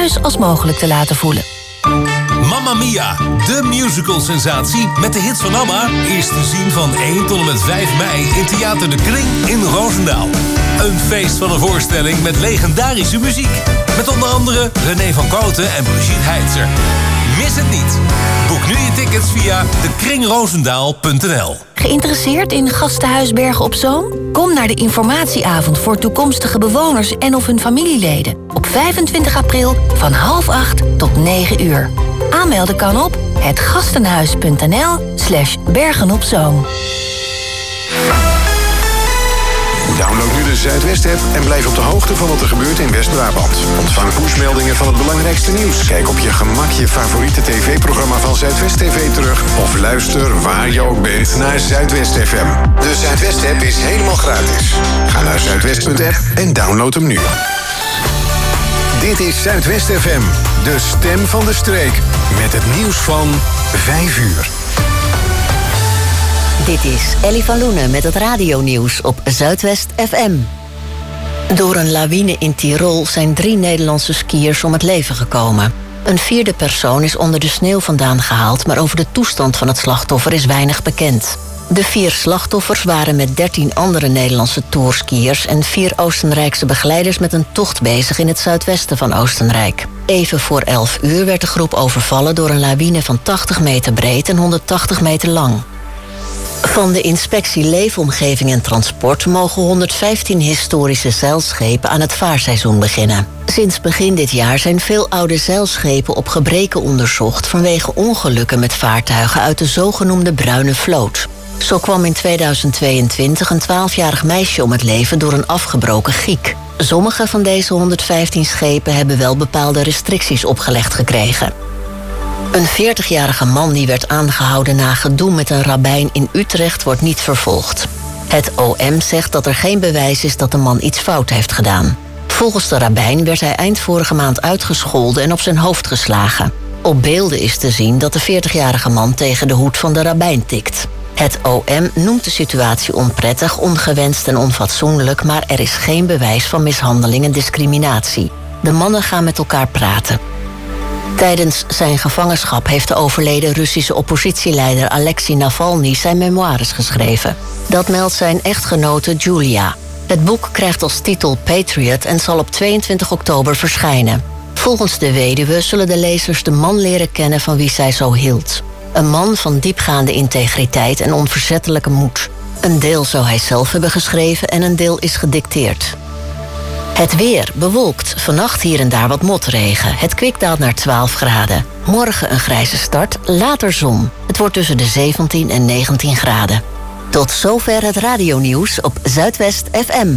thuis als mogelijk te laten voelen. Mamma Mia, de musical-sensatie met de hits van ABBA... is te zien van 1 tot en met 5 mei in Theater de Kring in Roosendaal. Een feest van een voorstelling met legendarische muziek. Met onder andere René van Kooten en Brigitte Heitzer. Mis het niet. Boek nu je tickets via dekringroosendaal.nl. Geïnteresseerd in Gastenhuis Bergen op Zoom? Kom naar de informatieavond voor toekomstige bewoners en of hun familieleden. Op 25 april van 7:30 tot 9:00. Aanmelden kan op hetgastenhuis.nl/bergenopzoom. Download nu de Zuidwest-app en blijf op de hoogte van wat er gebeurt in West-Brabant. Ontvang pushmeldingen van het belangrijkste nieuws. Kijk op je gemak je favoriete tv-programma van Zuidwest TV terug. Of luister waar je ook bent naar Zuidwest FM. De Zuidwest-app is helemaal gratis. Ga naar zuidwest.app en download hem nu. Dit is Zuidwest FM, de stem van de streek. Met het nieuws van 5 uur. Dit is Ellie van Loenen met het radionieuws op Zuidwest FM. Door een lawine in Tirol zijn 3 Nederlandse skiërs om het leven gekomen. Een 4e persoon is onder de sneeuw vandaan gehaald, maar over de toestand van het slachtoffer is weinig bekend. De 4 slachtoffers waren met 13 andere Nederlandse tourskiërs en 4 Oostenrijkse begeleiders met een tocht bezig in het zuidwesten van Oostenrijk. Even voor 11 uur werd de groep overvallen door een lawine van 80 meter breed en 180 meter lang. Van de Inspectie Leefomgeving en Transport mogen 115 historische zeilschepen aan het vaarseizoen beginnen. Sinds begin dit jaar zijn veel oude zeilschepen op gebreken onderzocht vanwege ongelukken met vaartuigen uit de zogenoemde bruine vloot. Zo kwam in 2022 een 12-jarig meisje om het leven door een afgebroken giek. Sommige van deze 115 schepen hebben wel bepaalde restricties opgelegd gekregen. Een 40-jarige man die werd aangehouden na gedoe met een rabbijn in Utrecht wordt niet vervolgd. Het OM zegt dat er geen bewijs is dat de man iets fout heeft gedaan. Volgens de rabbijn werd hij eind vorige maand uitgescholden en op zijn hoofd geslagen. Op beelden is te zien dat de 40-jarige man tegen de hoed van de rabbijn tikt. Het OM noemt de situatie onprettig, ongewenst en onfatsoenlijk, maar er is geen bewijs van mishandeling en discriminatie. De mannen gaan met elkaar praten. Tijdens zijn gevangenschap heeft de overleden Russische oppositieleider Alexei Navalny zijn memoires geschreven. Dat meldt zijn echtgenote Julia. Het boek krijgt als titel Patriot en zal op 22 oktober verschijnen. Volgens de weduwe zullen de lezers de man leren kennen van wie zij zo hield. Een man van diepgaande integriteit en onverzettelijke moed. Een deel zou hij zelf hebben geschreven en een deel is gedicteerd. Het weer bewolkt, vannacht hier en daar wat motregen. Het kwik daalt naar 12 graden. Morgen een grijze start, later zon. Het wordt tussen de 17 en 19 graden. Tot zover het radionieuws op Zuidwest FM.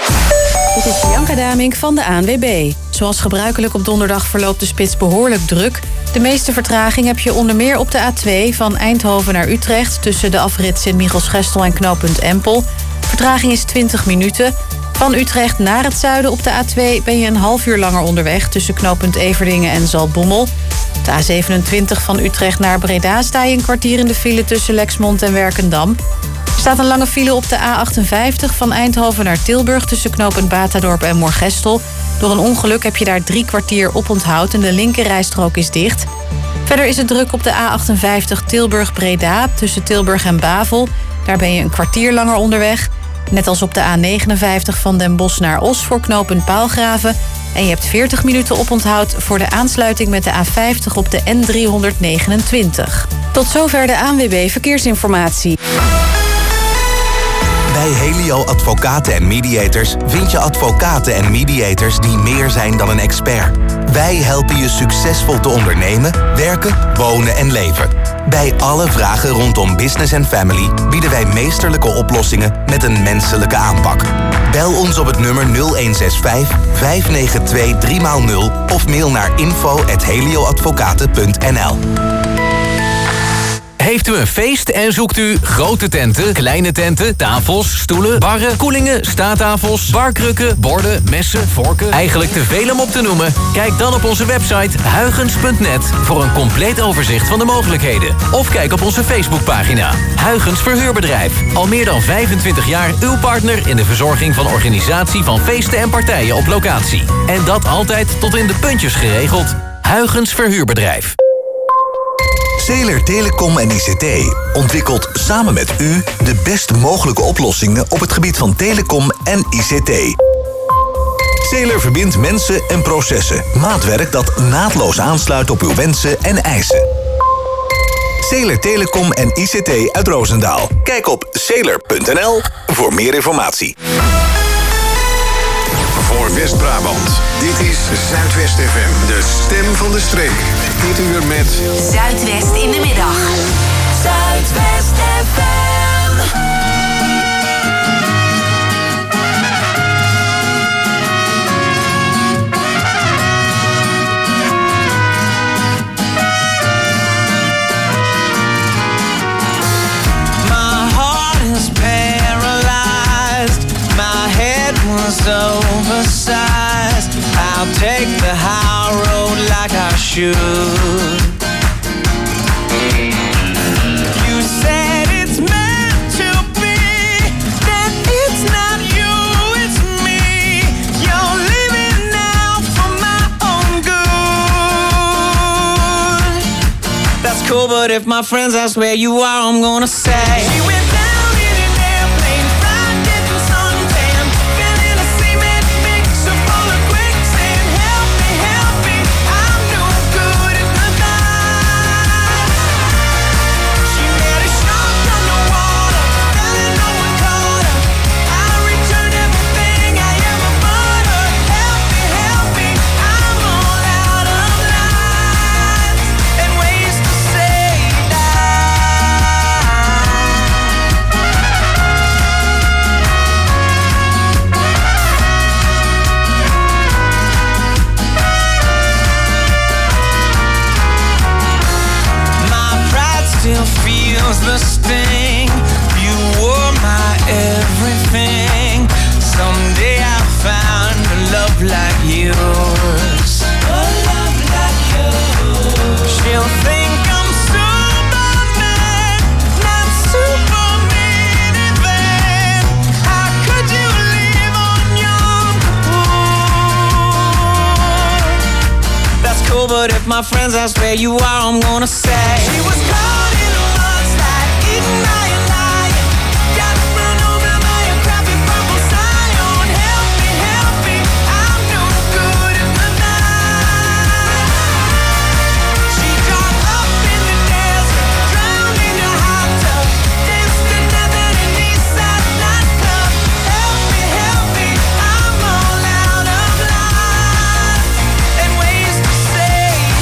Dit is Bianca Damink van de ANWB. Zoals gebruikelijk op donderdag verloopt de spits behoorlijk druk. De meeste vertraging heb je onder meer op de A2 van Eindhoven naar Utrecht... tussen de afrit Sint-Michels-Gestel en knooppunt Empel. Vertraging is 20 minuten. Van Utrecht naar het zuiden op de A2 ben je een half uur langer onderweg... tussen knooppunt Everdingen en Zaltbommel. Op de A27 van Utrecht naar Breda sta je een kwartier in de file... tussen Lexmond en Werkendam. Er staat een lange file op de A58 van Eindhoven naar Tilburg... tussen knooppunt Batadorp en Moorgestel. Door een ongeluk heb je daar 3 kwartier op onthoud... en de linkerrijstrook is dicht. Verder is het druk op de A58 Tilburg-Breda... tussen Tilburg en Bavel. Daar ben je een kwartier langer onderweg... Net als op de A59 van Den Bosch naar Os voor knooppunt Paalgraven. En je hebt 40 minuten oponthoud voor de aansluiting met de A50 op de N329. Tot zover de ANWB Verkeersinformatie. Bij Helio Advocaten en Mediators vind je advocaten en mediators die meer zijn dan een expert. Wij helpen je succesvol te ondernemen, werken, wonen en leven. Bij alle vragen rondom business en family bieden wij meesterlijke oplossingen met een menselijke aanpak. Bel ons op het nummer 0165 592 3x0 of mail naar info@helioadvocaten.nl. Heeft u een feest en zoekt u grote tenten, kleine tenten, tafels, stoelen, barren, koelingen, staattafels, barkrukken, borden, messen, vorken? Eigenlijk te veel om op te noemen? Kijk dan op onze website huygens.net voor een compleet overzicht van de mogelijkheden. Of kijk op onze Facebookpagina. Huygens Verhuurbedrijf. Al meer dan 25 jaar uw partner in de verzorging van organisatie van feesten en partijen op locatie. En dat altijd tot in de puntjes geregeld. Huygens Verhuurbedrijf. Zeeler Telecom en ICT ontwikkelt samen met u de best mogelijke oplossingen op het gebied van telecom en ICT. Zeeler verbindt mensen en processen. Maatwerk dat naadloos aansluit op uw wensen en eisen. Zeeler Telecom en ICT uit Roosendaal. Kijk op zeeler.nl voor meer informatie. Voor West-Brabant. Dit is Zuidwest FM, de stem van de streek. Dit uur met Zuidwest in de middag. Zuidwest FM. My heart is paralyzed. My head was oversized. I'll take the high road like I should. You said it's meant to be, that it's not you, it's me. You're living now for my own good. That's cool, but if my friends ask where you are, I'm gonna say she went down in an airplane, fried, getting suntan, feeling a cement mixer full of quicksand. Help me, I'm no good at the night. She met a shark underwater, fell in love with Carter. I returned everything I ever bought her. Help me, I'm all out of lines and ways to say my pride still feels the sting. You were my everything. Someday I'll find a love like yours. A love like yours. She'll think I'm Superman, not Superman even. How could you live on your own? That's cool, but if my friends ask where you are, I'm gonna say she was caught in a mudslide, eaten by a lion, got run over by a crappy purple Scion. Help me, I'm no good at the night. She dropped up in the desert, drowned in a hot tub, danced to nothing in Eastside nightclub. Help me, I'm all out of lines and ways to say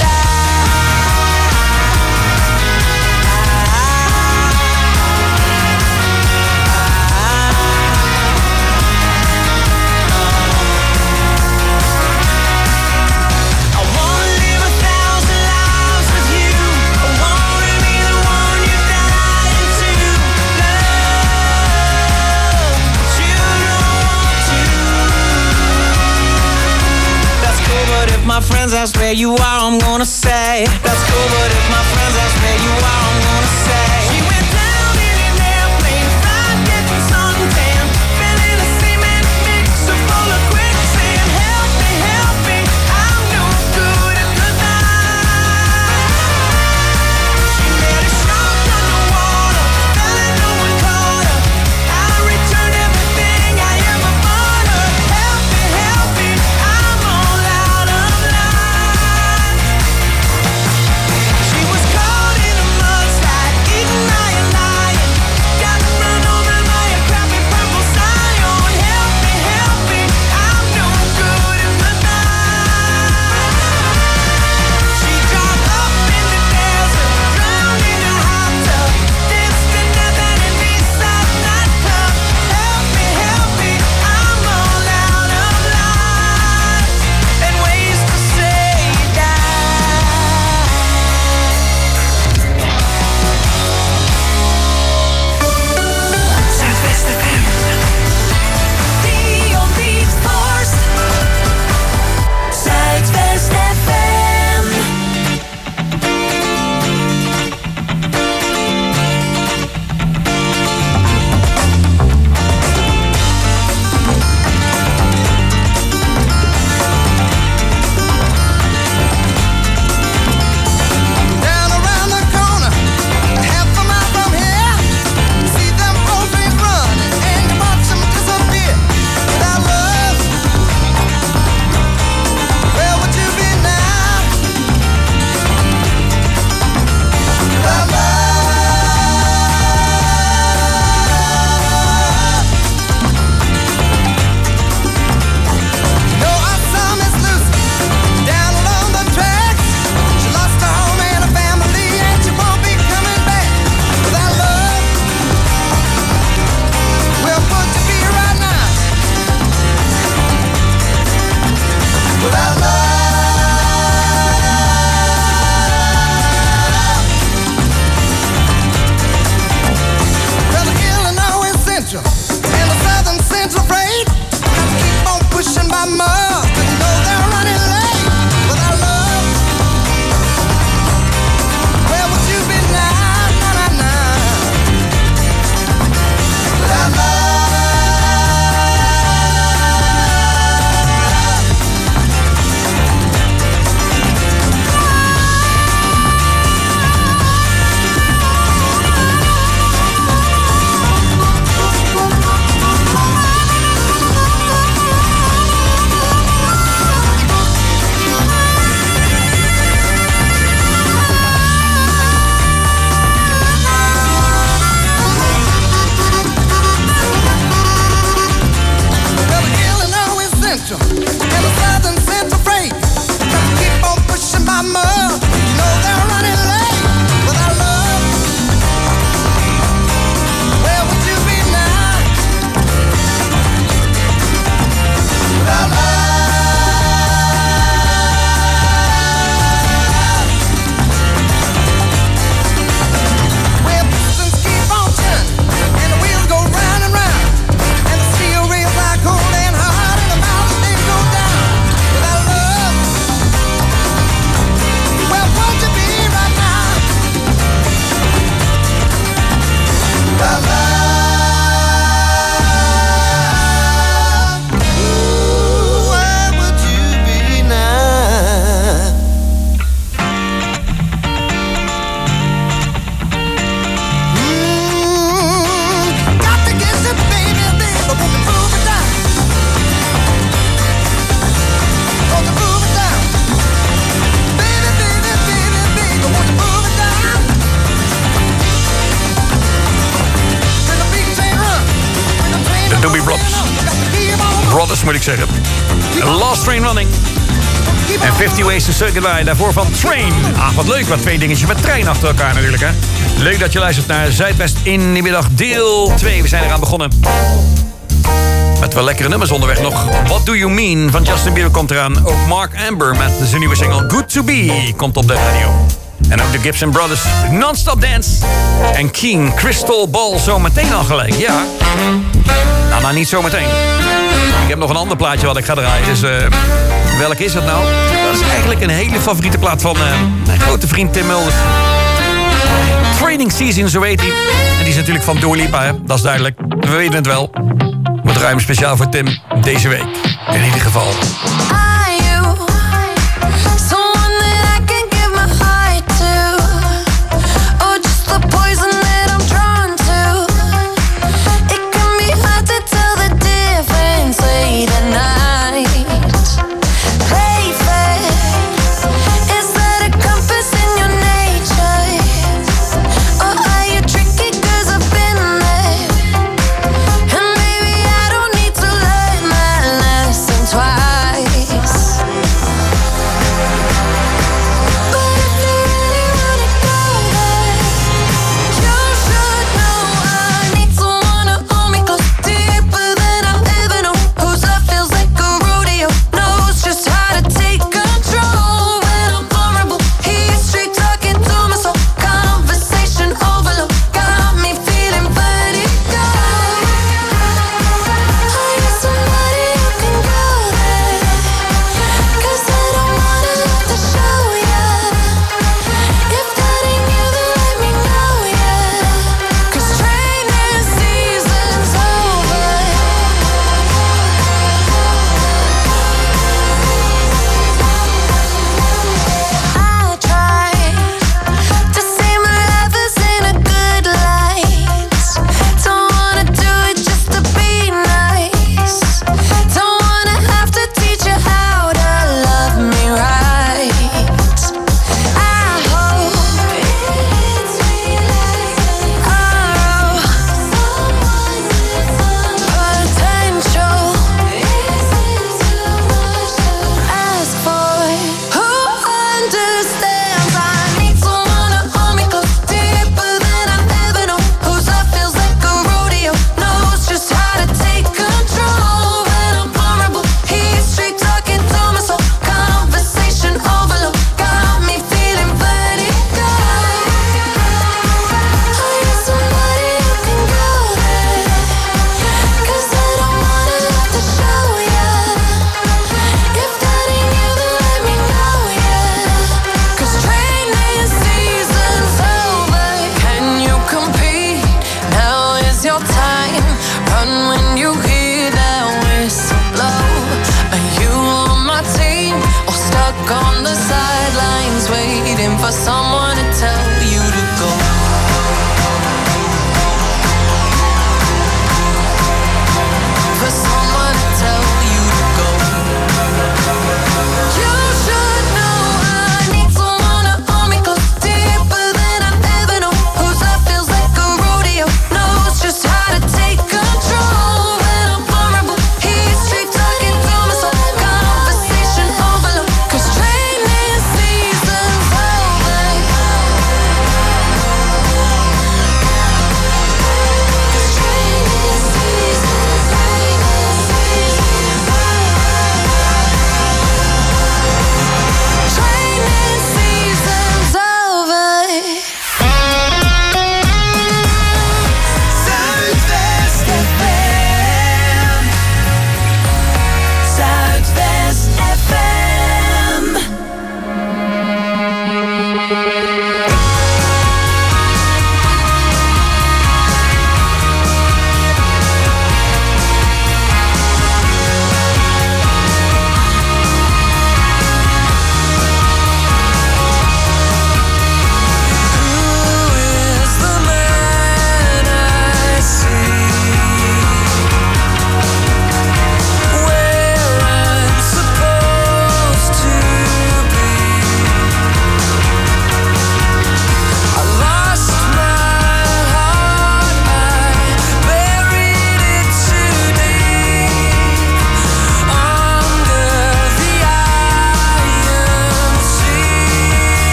I wanna live 1,000 lives with you. I wanna be the one you die into. Love, but you don't want to. That's cool, but if my friends ask where you are, I'm gonna say. That's cool, but if my friends ask where you are, I'm gonna say. She went down in an airplane, fried, getting suntan, feeling a cement mixer full of quicksand. Help me, I'm no good at the night. She met a shark underwater, fell in love with Carter. I returned everything I ever bought her. Help me, I'm all out of line. She was caught in a mudslide, eaten moet ik zeggen. Last Train Running. En 50 Ways to Say Goodbye. Daarvoor van Train. Ah, wat leuk. Wat 2 dingetjes met trein achter elkaar natuurlijk, hè. Leuk dat je luistert naar Zuidwest in de middag deel 2. We zijn eraan begonnen. Met wel lekkere nummers onderweg nog. What Do You Mean van Justin Bieber komt eraan. Ook Mark Amber met zijn nieuwe single Good To Be komt op de radio. En ook de Gibson Brothers, Non-Stop Dance. En Keen, Crystal Ball zo meteen al gelijk. Ja. Nou, niet zo meteen. Ik heb nog een ander plaatje wat ik ga draaien. Dus welk is het nou? Dat is eigenlijk een hele favoriete plaat van mijn grote vriend Tim Mulders. Training Season, zo heet hij. En die is natuurlijk van Dua Lipa, hè? Dat is duidelijk. We weten het wel. We draaien speciaal voor Tim deze week. In ieder geval.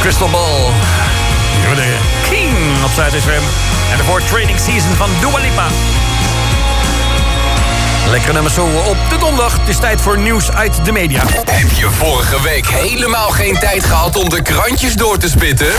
Crystal Ball. De King op Zuid-FM. En daarvoor Training Season van Dua Lipa. Lekkere nummers zo op de donderdag. Het is tijd voor nieuws uit de media. Heb je vorige week helemaal geen tijd gehad om de krantjes door te spitten?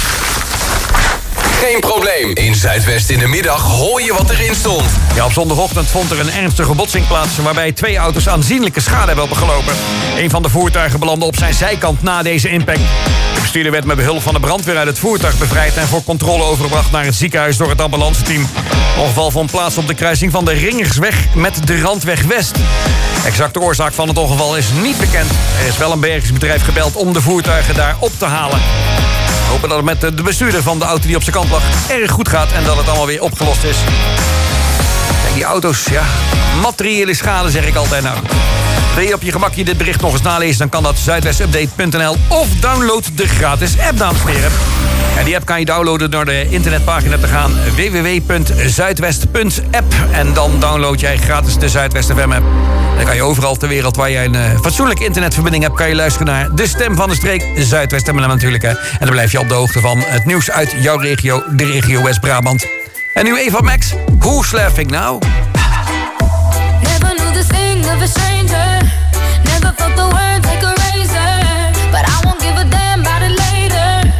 Geen probleem. In Zuidwest in de middag hoor je wat erin stond. Ja, op zondagochtend vond er een ernstige botsing plaats... waarbij 2 auto's aanzienlijke schade hebben opgelopen. Een van de voertuigen belandde op zijn zijkant na deze impact. De bestuurder werd met behulp van de brandweer uit het voertuig bevrijd... en voor controle overgebracht naar het ziekenhuis door het ambulanceteam. Het ongeval vond plaats op de kruising van de Ringersweg met de Randweg West. De exacte oorzaak van het ongeval is niet bekend. Er is wel een bergingsbedrijf gebeld om de voertuigen daar op te halen. We hopen dat het met de bestuurder van de auto die op zijn kant lag erg goed gaat... en dat het allemaal weer opgelost is. Kijk, die auto's, ja, materiële schade zeg ik altijd nou. Wil je op je gemakje dit bericht nog eens nalezen... dan kan dat zuidwestupdate.nl of download de gratis app, dames en heren. En die app kan je downloaden door de internetpagina te gaan... www.zuidwest.app. En dan download jij gratis de Zuidwest FM app. Dan kan je overal ter wereld waar jij een fatsoenlijke internetverbinding hebt... kan je luisteren naar de stem van de streek, Zuidwest FM natuurlijk. Hè. En dan blijf je op de hoogte van het nieuws uit jouw regio, de regio West-Brabant. En nu Eva Max, Who's Laughing Now? Never knew the thing of a stranger. Never felt the words like a razor. But I won't give a damn about it later.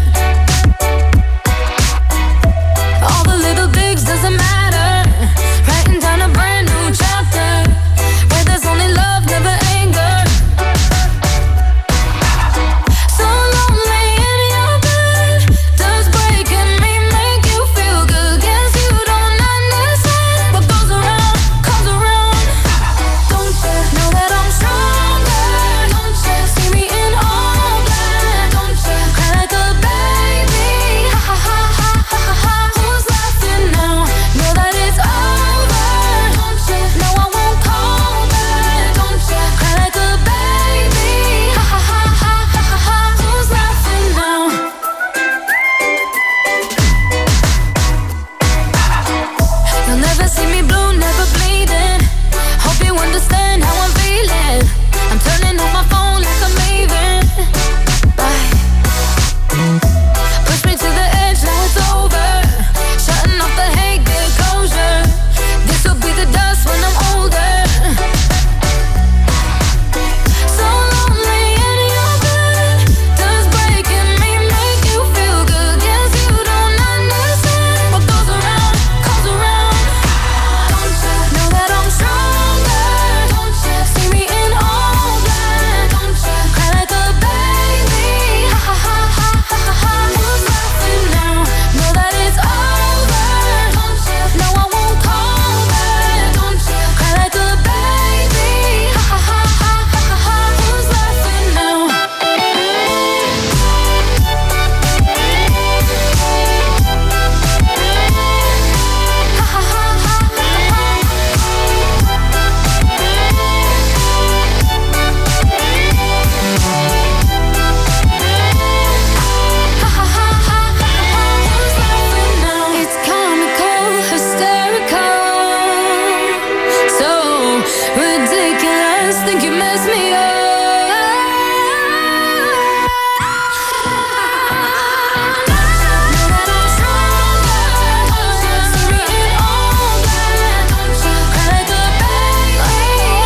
All the little digs doesn't matter. Writing down a brand new chapter. Where there's only love, never anger. So lonely in your bed. Does breaking me make you feel good? Guess you don't understand. What goes around, comes around. Don't you know that I'm stronger? Don't you see me in all black? Don't you cry like a baby? Ha ha ha ha ha ha. Who's laughing now? Know that it's over. Don't you know I won't call back? Don't you cry like a baby? Ha ha ha ha ha ha. Who's laughing now? You'll never see me blue, never bleeding. Hope you understand how I'm feeling. I'm turning off my phone like I'm leaving. Bye. Push me to the edge, now it's over. Shutting off the hate, get closure. This will be the dust when I'm older. So lonely in your bed. Does breaking me make you feel good? Guess you don't understand. What goes around, comes around. Don't you know that I'm stronger? Don't you see me in all black? Don't you cry like a baby? Ha ha ha ha ha ha. Who's laughing now? Know that it's over. Don't you know I won't call back? Don't you cry like a baby? Ha ha ha ha ha ha. Who's laughing now? It's comical, hysterical, so ridiculous. Think you messed me up. Know that I'm stronger. Don't you see me in all black? Don't you cry like a baby?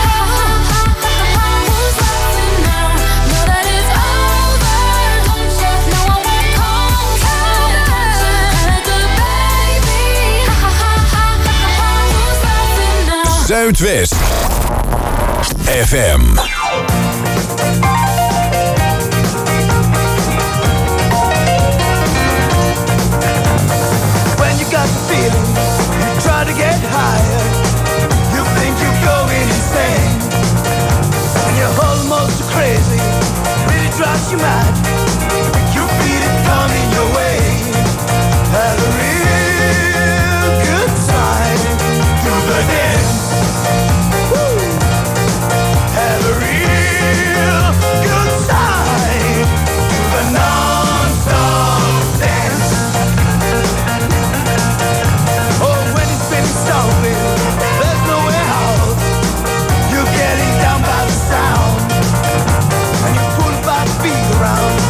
Who's laughing now? Know that it's over. Don't you know I won't call back? Don't you cry like a baby? Who's laughing now? Zuidwest FM. When you got the feeling, you try to get higher. You think you're going insane, and you're almost crazy. Really drives you mad. You feel it coming your way. Have a real good time. Do the dance. Woo. Have a real good time. Do the non-stop dance. Oh, when it's been stopping, there's nowhere out. You're getting down by the sound, and you pull back feet around.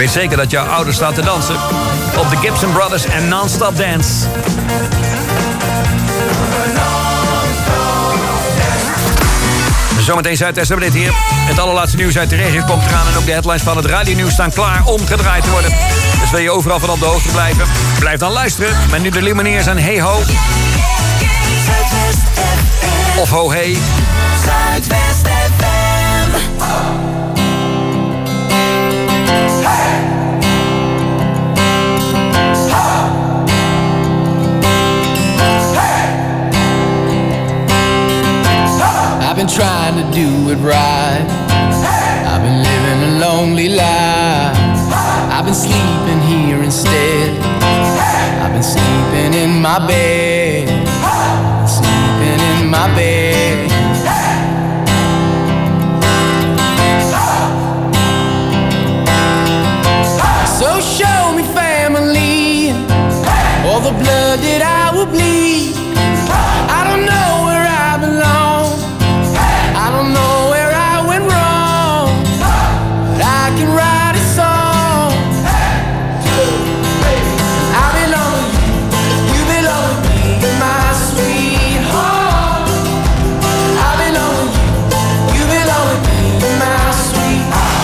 weet zeker dat jouw ouders staan te dansen op de Gibson Brothers en Non-Stop Dance. Zometeen Zuidwest hebben we dit hier. Het allerlaatste nieuws uit de regio komt eraan. En ook de headlines van het radionieuws staan klaar om gedraaid te worden. Dus wil je overal van op de hoogte blijven? Blijf dan luisteren. Met nu de Lumineers en Hey Ho. Of Ho Hey. Zuidwest FM. I've been trying to do it right. I've been living a lonely life. I've been sleeping here instead. I've been sleeping in my bed. Sleeping in my bed. So show me family, all the blood that I will bleed. I don't know where I belong. I don't know where I went wrong, but I can write a song. I belong with you, you belong with me, my sweetheart. I belong with you, you belong with me, my sweetheart.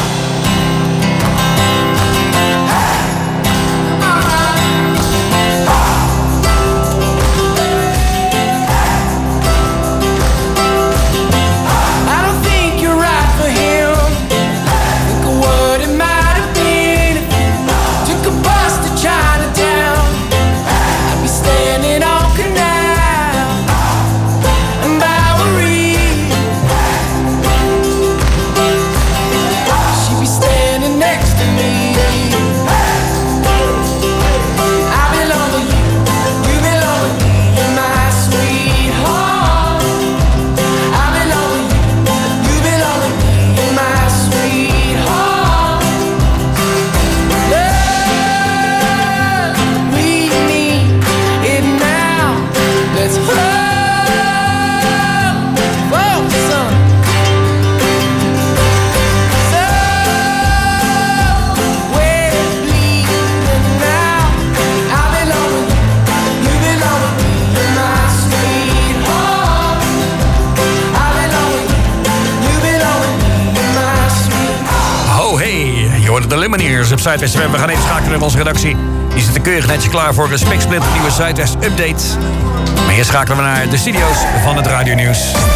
De Lumineers op Zuidwest FM. We gaan even schakelen met onze redactie. Die zit keurig netjes klaar voor een spiksplinter nieuwe Zuidwest update. Maar hier schakelen we naar de studio's van het radionieuws.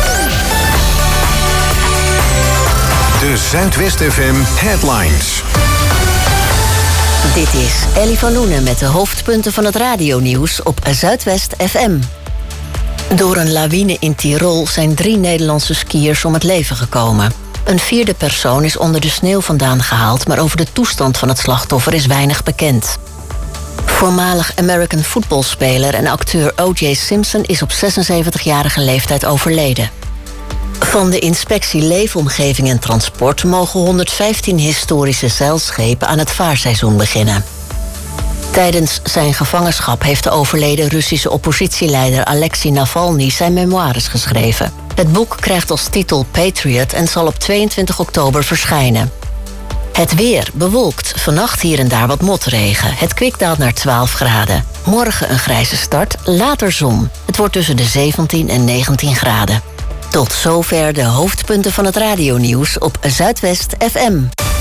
De Zuidwest FM headlines. Dit is Ellie van Loenen met de hoofdpunten van het radionieuws op Zuidwest FM. Door een lawine in Tirol zijn 3 Nederlandse skiers om het leven gekomen. Een 4e persoon is onder de sneeuw vandaan gehaald, maar over de toestand van het slachtoffer is weinig bekend. Voormalig American footballspeler en acteur O.J. Simpson is op 76-jarige leeftijd overleden. Van de inspectie Leefomgeving en Transport mogen 115 historische zeilschepen aan het vaarseizoen beginnen. Tijdens zijn gevangenschap heeft de overleden Russische oppositieleider Alexei Navalny zijn memoires geschreven. Het boek krijgt als titel Patriot en zal op 22 oktober verschijnen. Het weer bewolkt, vannacht hier en daar wat motregen. Het kwik daalt naar 12 graden. Morgen een grijze start, later zon. Het wordt tussen de 17 en 19 graden. Tot zover de hoofdpunten van het radionieuws op Zuidwest FM.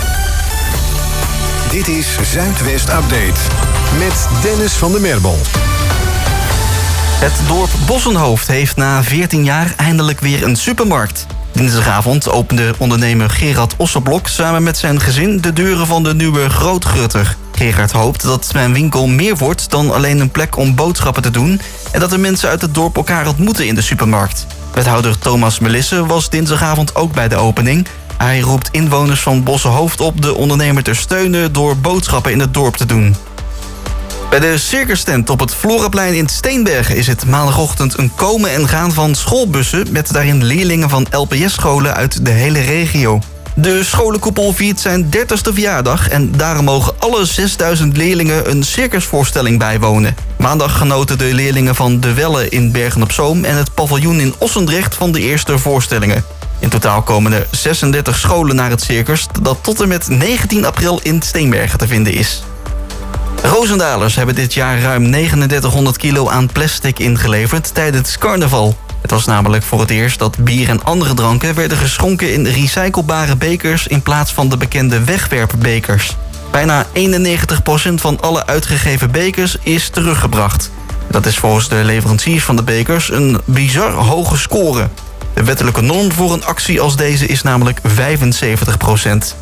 Dit is Zuidwest Update met Dennis van der Merbel. Het dorp Bossenhoofd heeft na 14 jaar eindelijk weer een supermarkt. Dinsdagavond opende ondernemer Gerard Ossenblok samen met zijn gezin de deuren van de nieuwe Grootgrutter. Gerard hoopt dat zijn winkel meer wordt dan alleen een plek om boodschappen te doen en dat de mensen uit het dorp elkaar ontmoeten in de supermarkt. Wethouder Thomas Melisse was dinsdagavond ook bij de opening. Hij roept inwoners van Bossenhoofd op de ondernemer te steunen door boodschappen in het dorp te doen. Bij de circustent op het Floraplein in Steenbergen is het maandagochtend een komen en gaan van schoolbussen met daarin leerlingen van LPS-scholen uit de hele regio. De scholenkoepel viert zijn 30ste verjaardag en daarom mogen alle 6000 leerlingen een circusvoorstelling bijwonen. Maandag genoten de leerlingen van De Welle in Bergen-op-Zoom en het paviljoen in Ossendrecht van de eerste voorstellingen. In totaal komen er 36 scholen naar het circus... dat tot en met 19 april in Steenbergen te vinden is. Roosendalers hebben dit jaar ruim 3900 kilo aan plastic ingeleverd tijdens carnaval. Het was namelijk voor het eerst dat bier en andere dranken werden geschonken in recyclebare bekers in plaats van de bekende wegwerpbekers. Bijna 91% van alle uitgegeven bekers is teruggebracht. Dat is volgens de leveranciers van de bekers een bizar hoge score. De wettelijke norm voor een actie als deze is namelijk 75%.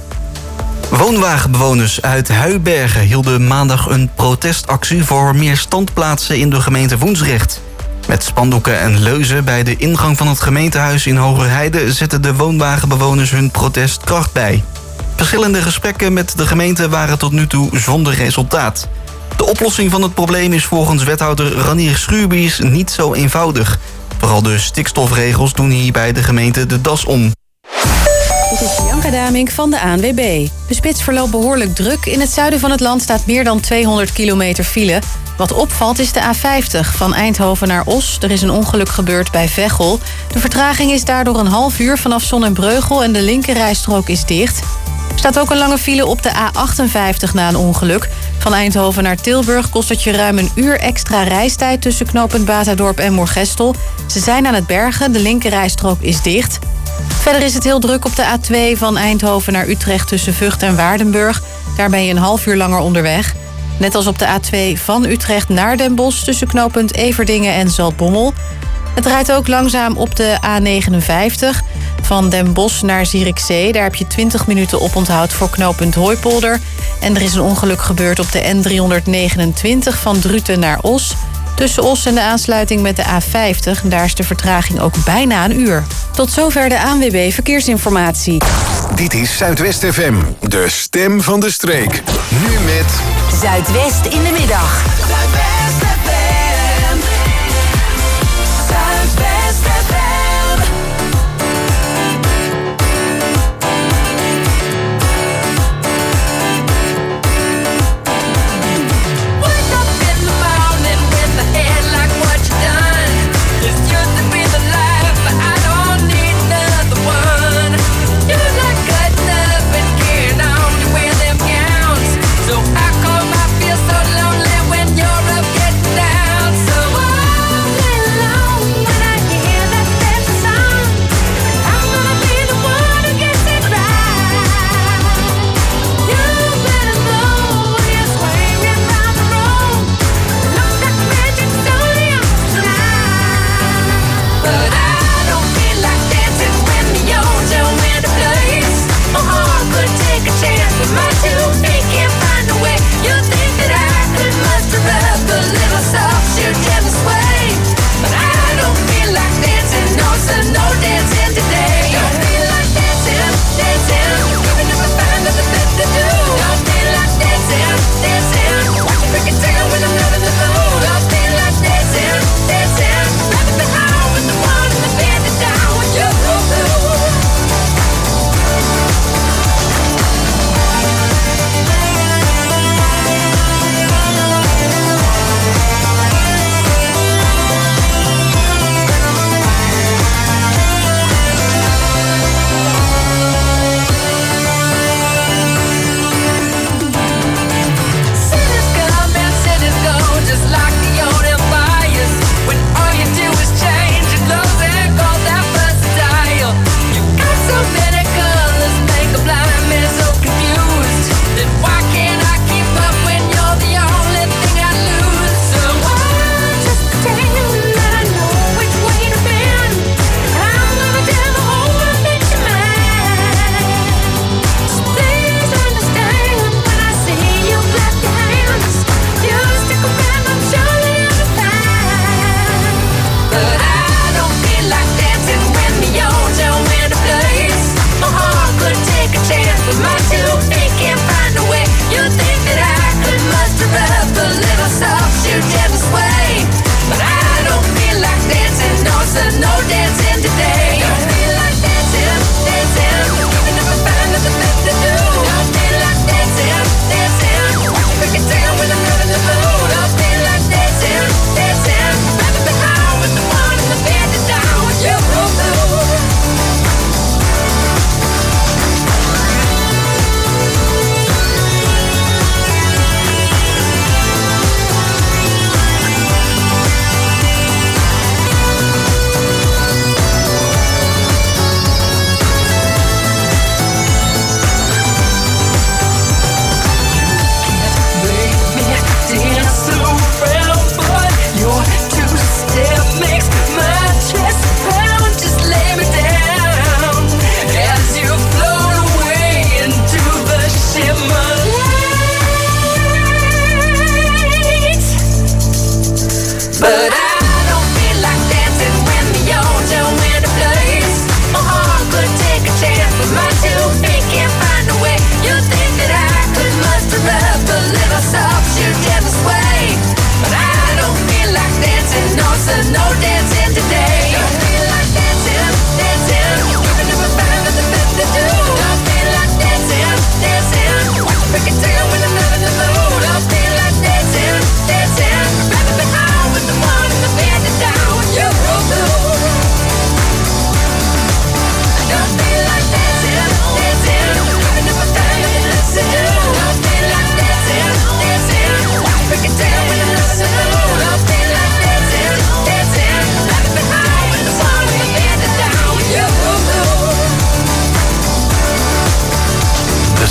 Woonwagenbewoners uit Huibergen hielden maandag een protestactie voor meer standplaatsen in de gemeente Woensdrecht. Met spandoeken en leuzen bij de ingang van het gemeentehuis in Hogerheide zetten de woonwagenbewoners hun protest kracht bij. Verschillende gesprekken met de gemeente waren tot nu toe zonder resultaat. De oplossing van het probleem is volgens wethouder Ranier Schuurbies niet zo eenvoudig. Vooral de stikstofregels doen hierbij de gemeente de das om. Dit is Bianca Damink van de ANWB. De spits verloopt behoorlijk druk. In het zuiden van het land staat meer dan 200 kilometer file. Wat opvalt is de A50 van Eindhoven naar Os. Er is een ongeluk gebeurd bij Veghel. De vertraging is daardoor een half uur vanaf Zon en Breugel... en de linkerrijstrook is dicht. Er staat ook een lange file op de A58 na een ongeluk. Van Eindhoven naar Tilburg kost het je ruim een uur extra reistijd... tussen knooppunt Batadorp en Moergestel. Ze zijn aan het bergen, de linkerrijstrook is dicht... Verder is het heel druk op de A2 van Eindhoven naar Utrecht tussen Vught en Waardenburg. Daar ben je een half uur langer onderweg. Net als op de A2 van Utrecht naar Den Bosch tussen knooppunt Everdingen en Zaltbommel. Het rijdt ook langzaam op de A59 van Den Bosch naar Zierikzee. Daar heb je 20 minuten oponthoud voor knooppunt Hooipolder. En er is een ongeluk gebeurd op de N329 van Druten naar Os. Tussen Os en de aansluiting met de A50. Daar is de vertraging ook bijna een uur. Tot zover de ANWB Verkeersinformatie. Dit is Zuidwest FM, de stem van de streek. Nu met... Zuidwest in de middag. Zuidwest FM. Zuidwest FM. Wake up in the morning with the head like what you done. It's just to be the life, but I don't need another one. You're not cutting up and carrying on to wear them gowns. So I call my feel so lonely when you're up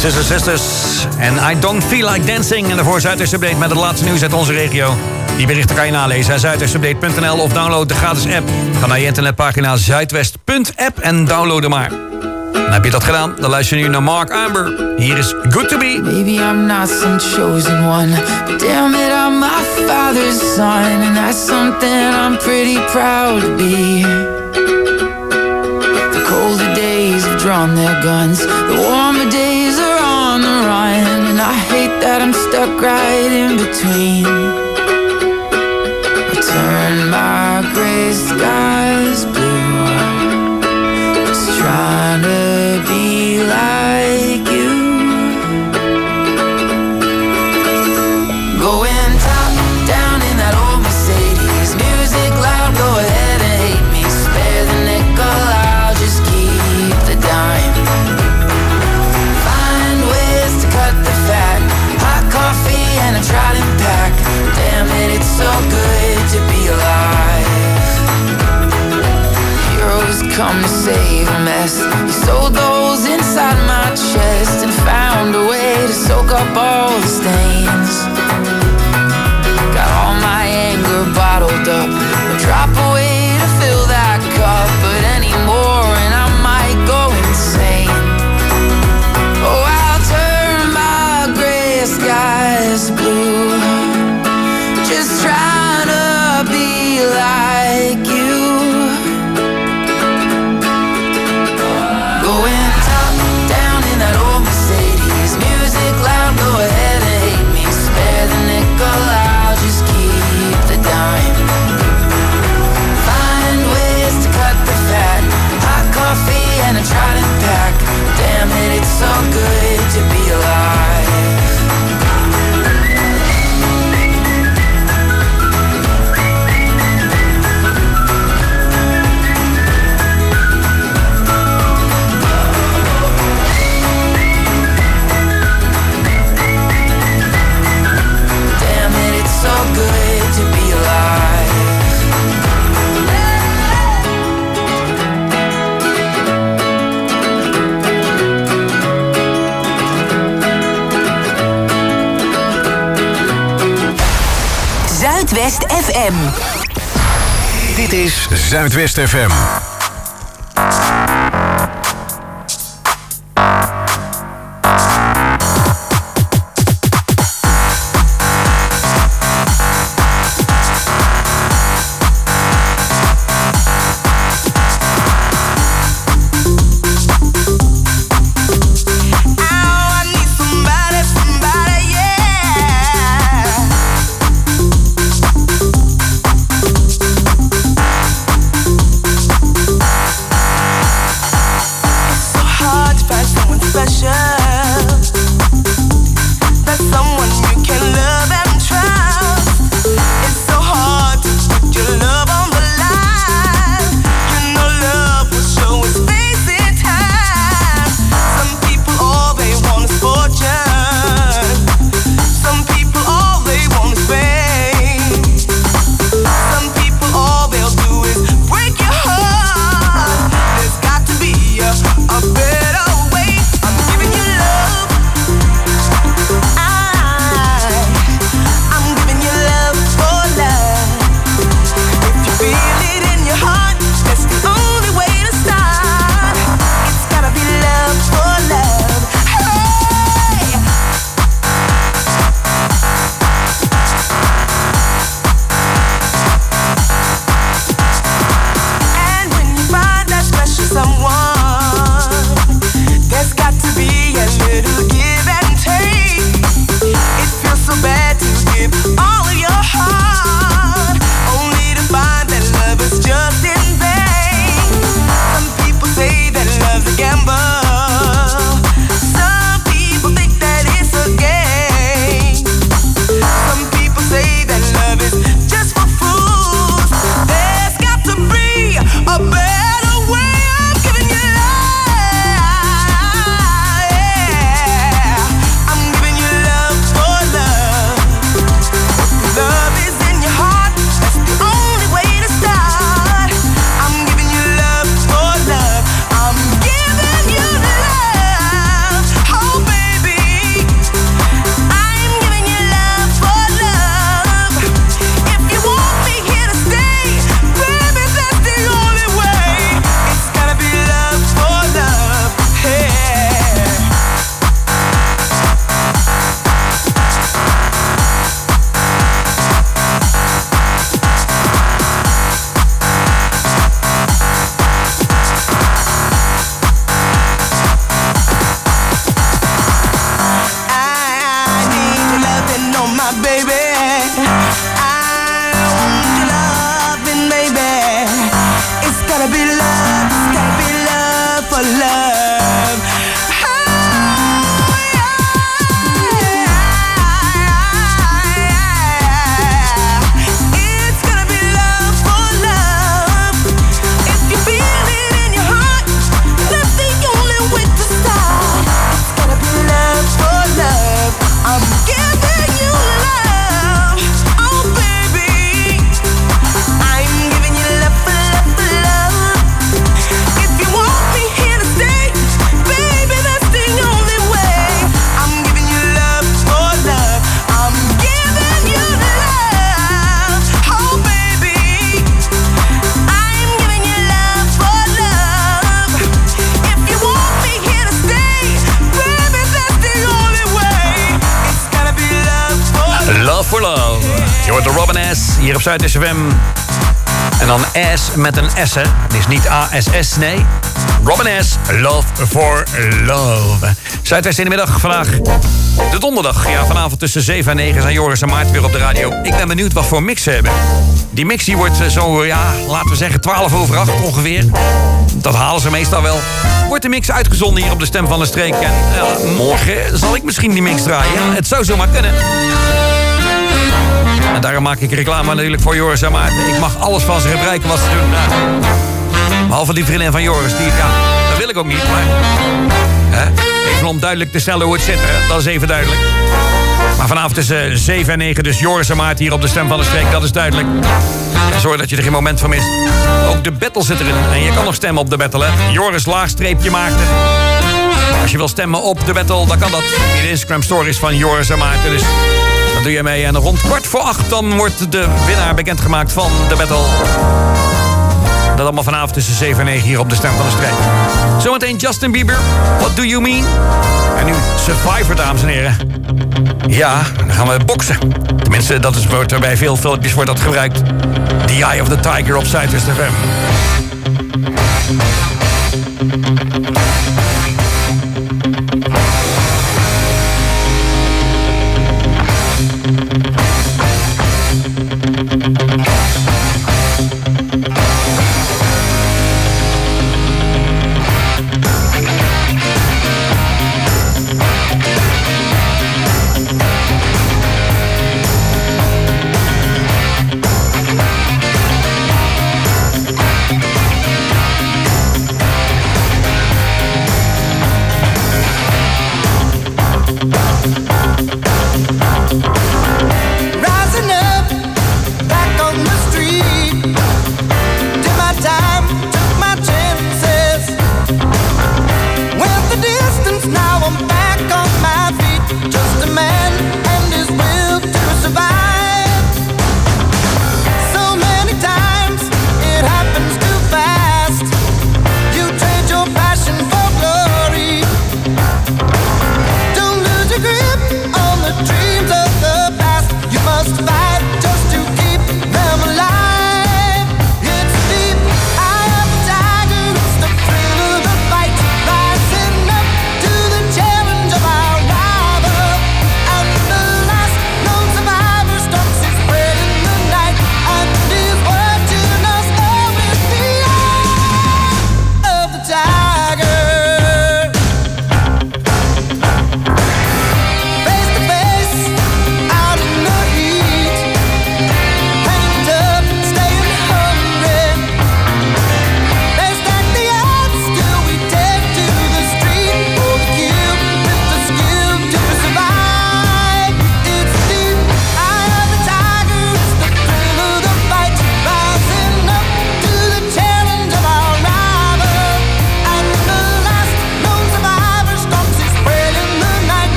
Sister Sisters en I Don't Feel Like Dancing. En daarvoor Zuidwest Update met het laatste nieuws uit onze regio. Die berichten kan je nalezen aan zuidwestupdate.nl of download de gratis app. Ga naar je internetpagina zuidwest.app en download hem maar. En heb je dat gedaan, dan luister je nu naar Mark Amber. Hier is Good To Be. Maybe I'm not some chosen one, but damn it, I'm my father's son, and that's something I'm pretty proud to be. The colder days have drawn their guns, the warmer days are on the run, and I hate that I'm stuck right in between. I turn my gray skies blue, just trying to be like you. Going top down in that old Mercedes, music loud, go ahead and hate me. Spare the nickel, I'll just keep the dime. Find ways to cut the fat, hot coffee and a trident pack. Damn it, it's so good to be alive. Heroes come to save a mess. He sold those inside my chest and found a way to soak up all the stains. Got all my anger bottled up, a drop away to fill that cup, but anymore and I might go insane. Oh, I'll turn my gray skies blue, just trying to be like you. Going top down in that old Mercedes, music loud, go ahead and hate me. Spare the nickel, I'll just keep the dime. Find ways to cut the fat, hot coffee and a trident pack. Damn it, it's so good to be alive. Damn it, it's so good to be alive. Zuidwest FM. Dit is Zuidwest FM. I love. It's gonna be love for love. If you feel it in your heart, that's the only way to start. It's gonna be love for love. I'm giving you love. Oh baby, I'm giving you love for love for love. If you want me here to stay, baby, that's the only way. I'm giving you love for love. I'm giving you love. Oh baby, I'm giving you love for love. If you want me here to stay, baby, that's the only way. It's gotta be love for love. Love for Love. Je hoort de Robin S. hier op Zuid FM. En dan S met een S, hè. Het is niet ASS, nee. Robin S. Love for Love. Zuidwest in de middag vandaag. De donderdag. Ja, vanavond tussen 7 en 9 zijn Joris en Maarten weer op de radio. Ik ben benieuwd wat voor mix ze hebben. Die mix die wordt zo, ja, laten we zeggen 7:12 ongeveer. Dat halen ze meestal wel. Wordt de mix uitgezonden hier op de Stem van de Streek. En morgen zal ik misschien die mix draaien. Ja, het zou zomaar kunnen. En daarom maak ik reclame natuurlijk voor Joris en Maarten. Ik mag alles van ze gebruiken wat ze doen. Nou, behalve die vriendin van Joris. Die, ja, dat wil ik ook niet. Maar even om duidelijk te stellen hoe het zit. Hè? Dat is even duidelijk. Maar vanavond tussen 7 en 9. Dus Joris en Maarten hier op de Stem van de Streek. Dat is duidelijk. En zorg dat je er geen moment van mist. Ook de battle zit erin. En je kan nog stemmen op de battle. Hè? Joris laagstreepje Maarten. Als je wil stemmen op de battle, dan kan dat. In de Instagram stories van Joris en Maarten. Dus dat doe je mee. En rond 7:15 dan wordt de winnaar bekendgemaakt van de battle. Dat allemaal vanavond tussen 7 en 9 hier op de Stem van de Streek. Zometeen Justin Bieber, What Do You Mean? En nu Survivor, dames en heren. Ja, dan gaan we boksen. Tenminste, dat is bij veel filmpjes wordt dat gebruikt. The Eye of the Tiger op Zuidwest FM.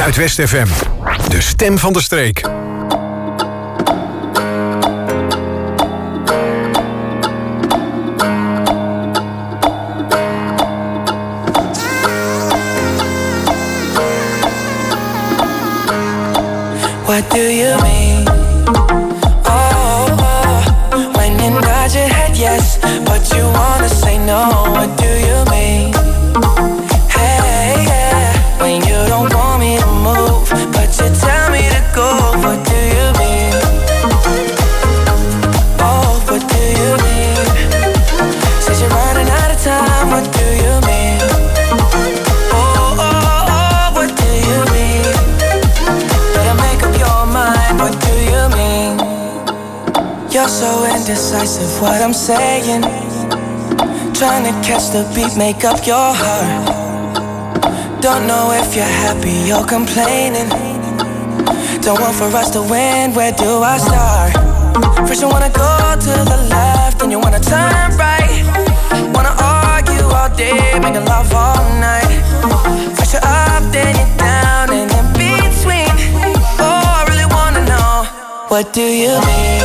Zuidwest FM. De stem van de streek. What do you mean? When you nod your head yes, but you wanna say no. What do you mean? Hey, yeah. When you don't want me to move, but you tell me to go. What do you mean? Oh, what do you mean? Says you're running out of time. What do you mean? Oh, what do you mean? Better make up your mind. What do you mean? You're so indecisive, what I'm saying. Trying to catch the beat, make up your heart. Don't know if you're happy or complaining. Don't want for us to win, where do I start? First you wanna go to the left, then you wanna turn right. Wanna argue all day, making love all night. First you're up, then you're down, and in between. Oh, I really wanna know, what do you mean?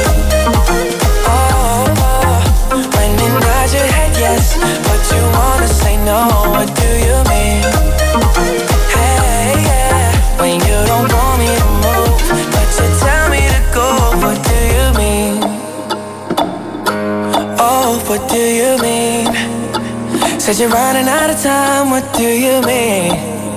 When you nod your head yes, but you wanna say no. What do you mean? Hey, yeah. When you don't want me to move, but you tell me to go. What do you mean? Oh, what do you mean? Said you're running out of time. What do you mean?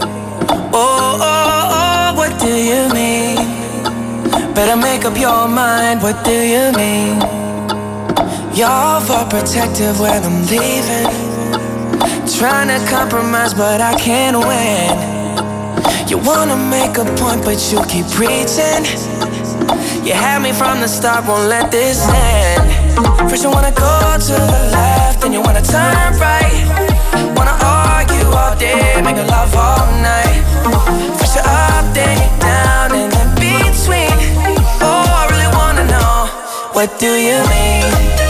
Oh, what do you mean? Better make up your mind. What do you mean? You're overprotective when I'm leaving. Trying to compromise, but I can't win. You wanna make a point, but you keep preaching. You had me from the start, won't let this end. First you wanna go to the left, then you wanna turn right. Wanna argue all day, making love all night. First you're up, then you're down, and in between. Oh, I really wanna know, what do you mean?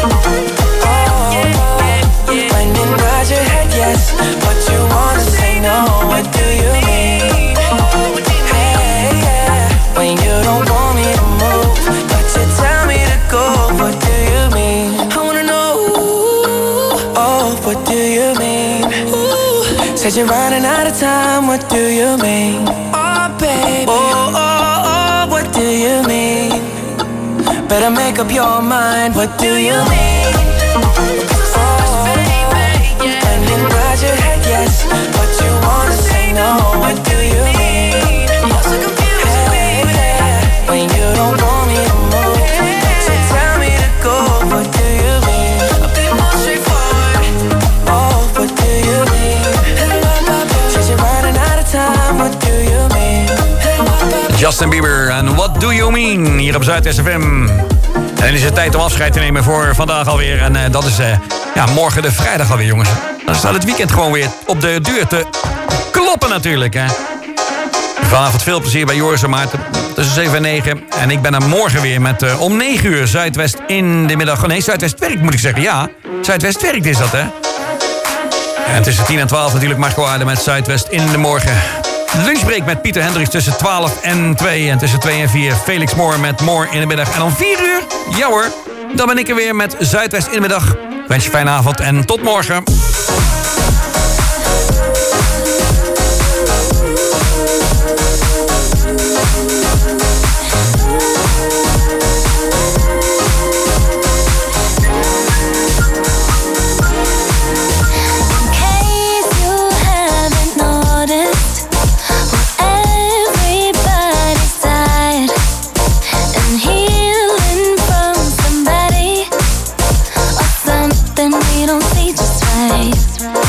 When you nod your head yes, but you wanna say no. What do you mean? Hey, yeah. When you don't want me to move, but you tell me to go. What do you mean? I wanna know. Oh, what do you mean? Said you're running out of time. What do you mean? Oh, baby. Oh, what do you mean? Better make up your mind. What do you mean? When you nod your head yes, but you wanna say no. What do you mean? Hey, yeah. When you don't want me to move, so tell me to go. What do you mean? A bit more straightforward. Oh, what do you mean? Says you're running out of time. What do you mean? Justin Bieber en What Do You Mean hier op Zuidwest FM. En dan is het tijd om afscheid te nemen voor vandaag alweer. En dat is morgen de vrijdag alweer, jongens. Dan staat het weekend gewoon weer op de deur te kloppen natuurlijk. Hè. Vanavond veel plezier bij Joris en Maarten tussen 7 en 9. En ik ben er morgen weer met om 9 uur Zuidwest in de middag. Nee, Zuidwest werkt moet ik zeggen. Ja, Zuidwest werkt is dat, hè. En tussen 10 en 12 natuurlijk Marco Aarde met Zuidwest in de morgen. Lunchbreak met Pieter Hendricks tussen 12 en 2. En tussen 2 en 4 Felix Moore met Moore in de middag. En om 4 uur, ja hoor, dan ben ik er weer met Zuidwest in de middag. Ik wens je een fijne avond en tot morgen. We don't see just right.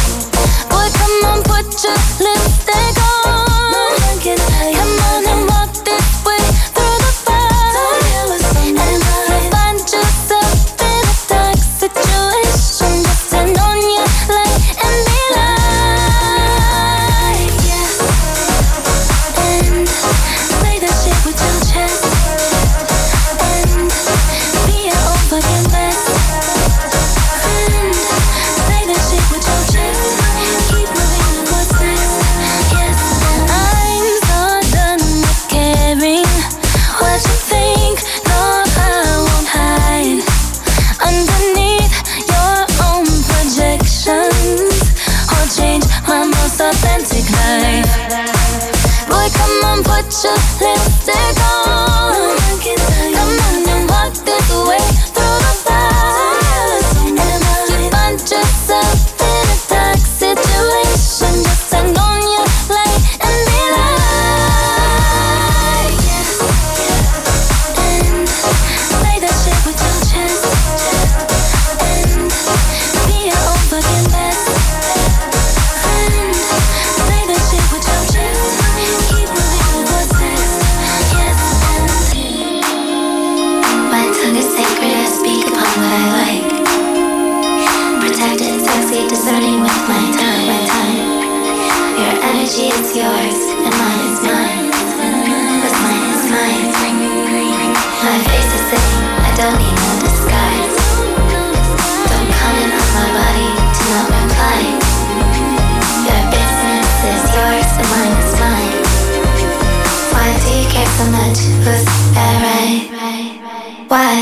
backseat, discerning with my time. Your energy is yours, and mine is mine. What's mine is mine. My face is saying, I don't need no disguise. Don't comment on my body, do not reply. Your business is yours, and mine is mine. Why do you care so much? Who's that right? Why?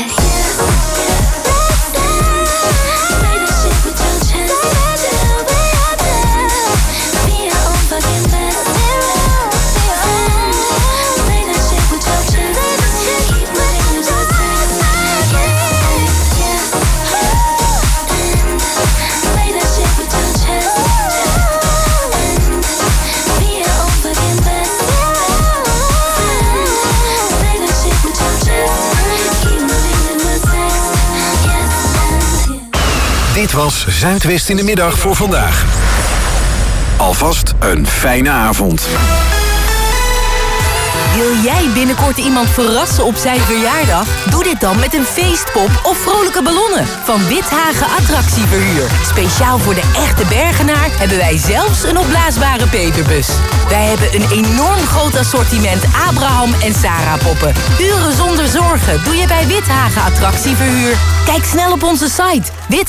Dit was Zuidwest in de middag voor vandaag. Alvast een fijne avond. Wil jij binnenkort iemand verrassen op zijn verjaardag? Doe dit dan met een feestpop of vrolijke ballonnen van Withagen Attractieverhuur. Speciaal voor de echte Bergenaar hebben wij zelfs een opblaasbare peperbus. Wij hebben een enorm groot assortiment Abraham en Sarah poppen. Uren zonder zorgen doe je bij Withagen Attractieverhuur. Kijk snel op onze site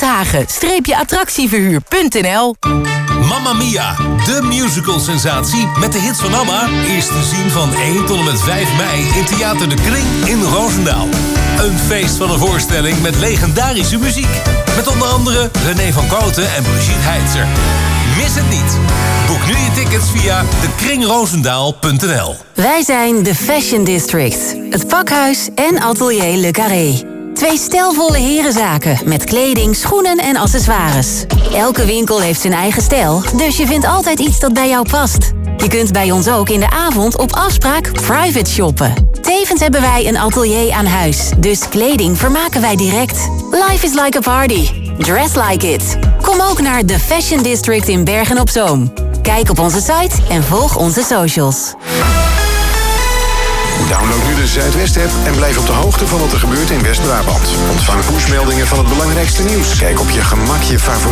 withagen-attractieverhuur.nl. Mamma Mia, de musical-sensatie met de hits van ABBA is te zien van 1 tot en met 5 mei in Theater de Kring in Roosendaal. Een feest van een voorstelling met legendarische muziek. Met onder andere René van Kooten en Brigitte Heitzer. Mis het niet. Boek nu je tickets via dekringroosendaal.nl. Wij zijn de Fashion District, het pakhuis en atelier Le Carré. 2 stijlvolle herenzaken met kleding, schoenen en accessoires. Elke winkel heeft zijn eigen stijl, dus je vindt altijd iets dat bij jou past. Je kunt bij ons ook in de avond op afspraak private shoppen. Tevens hebben wij een atelier aan huis, dus kleding vermaken wij direct. Life is like a party. Dress like it. Kom ook naar de Fashion District in Bergen-op-Zoom. Kijk op onze site en volg onze socials. Download nu de Zuidwest-app en blijf op de hoogte van wat er gebeurt in West-Brabant. Ontvang pushmeldingen van het belangrijkste nieuws. Kijk op je gemak je favoriete